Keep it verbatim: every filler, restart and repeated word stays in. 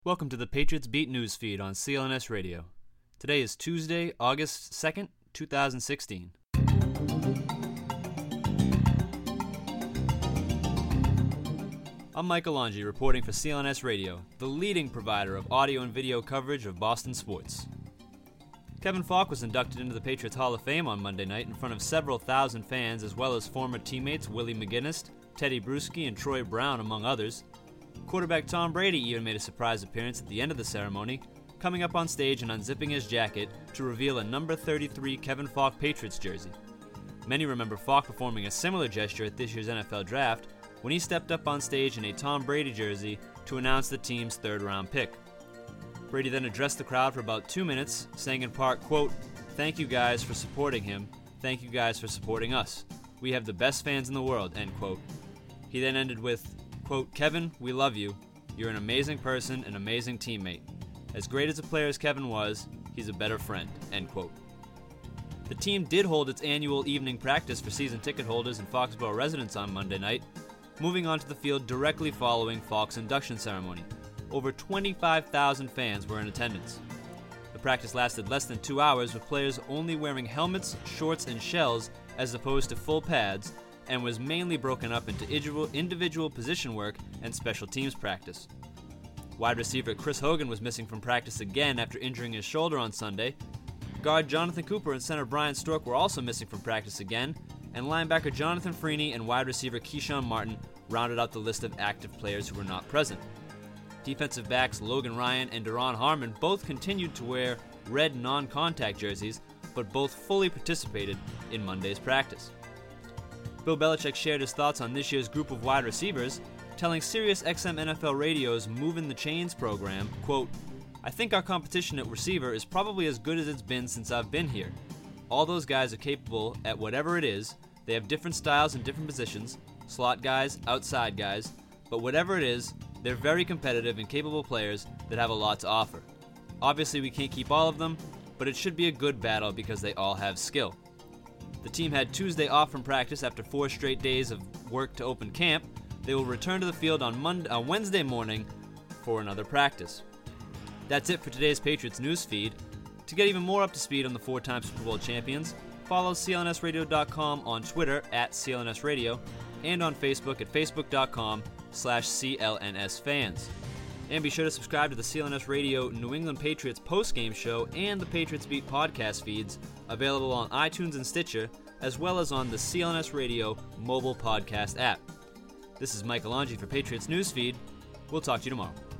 Welcome to the Patriots Beat Newsfeed on C L N S Radio. Today is Tuesday, August second, two thousand sixteen. I'm Michael Longi reporting for C L N S Radio, the leading provider of audio and video coverage of Boston sports. Kevin Faulk was inducted into the Patriots Hall of Fame on Monday night in front of several thousand fans, as well as former teammates Willie McGinest, Teddy Bruschi, and Troy Brown, among others. Quarterback Tom Brady even made a surprise appearance at the end of the ceremony, coming up on stage and unzipping his jacket to reveal a number thirty-three Kevin Faulk Patriots jersey. Many remember Faulk performing a similar gesture at this year's N F L Draft when he stepped up on stage in a Tom Brady jersey to announce the team's third-round pick. Brady then addressed the crowd for about two minutes, saying in part, quote, "Thank you guys for supporting him. Thank you guys for supporting us. We have the best fans in the world," end quote. He then ended with, quote, "Kevin, we love you. You're an amazing person, an amazing teammate. As great as a player as Kevin was, he's a better friend," end quote. The team did hold its annual evening practice for season ticket holders and Foxborough residents on Monday night, moving onto the field directly following Faulk's induction ceremony. Over twenty-five thousand fans were in attendance. The practice lasted less than two hours, with players only wearing helmets, shorts, and shells as opposed to full pads, and was mainly broken up into individual position work and special teams practice. Wide receiver Chris Hogan was missing from practice again after injuring his shoulder on Sunday. Guard Jonathan Cooper and center Brian Stork were also missing from practice again, and linebacker Jonathan Freeney and wide receiver Keyshawn Martin rounded out the list of active players who were not present. Defensive backs Logan Ryan and Daron Harmon both continued to wear red non-contact jerseys, but both fully participated in Monday's practice. Bill Belichick shared his thoughts on this year's group of wide receivers, telling SiriusXM N F L Radio's Movin' the Chains program, quote, "I think our competition at receiver is probably as good as it's been since I've been here. All those guys are capable at whatever it is. They have different styles and different positions, slot guys, outside guys, but whatever it is, they're very competitive and capable players that have a lot to offer. Obviously we can't keep all of them, but it should be a good battle because they all have skill." The team had Tuesday off from practice after four straight days of work to open camp. They will return to the field on Monday, uh, Wednesday morning for another practice. That's it for today's Patriots news feed. To get even more up to speed on the four-time Super Bowl champions, follow C L N S radio dot com on Twitter at C L N S Radio and on Facebook at facebook dot com slash C L N S fans. And be sure to subscribe to the C L N S Radio New England Patriots postgame show and the Patriots Beat podcast feeds, available on iTunes and Stitcher, as well as on the C L N S Radio mobile podcast app. This is Michael Longi for Patriots Newsfeed. We'll talk to you tomorrow.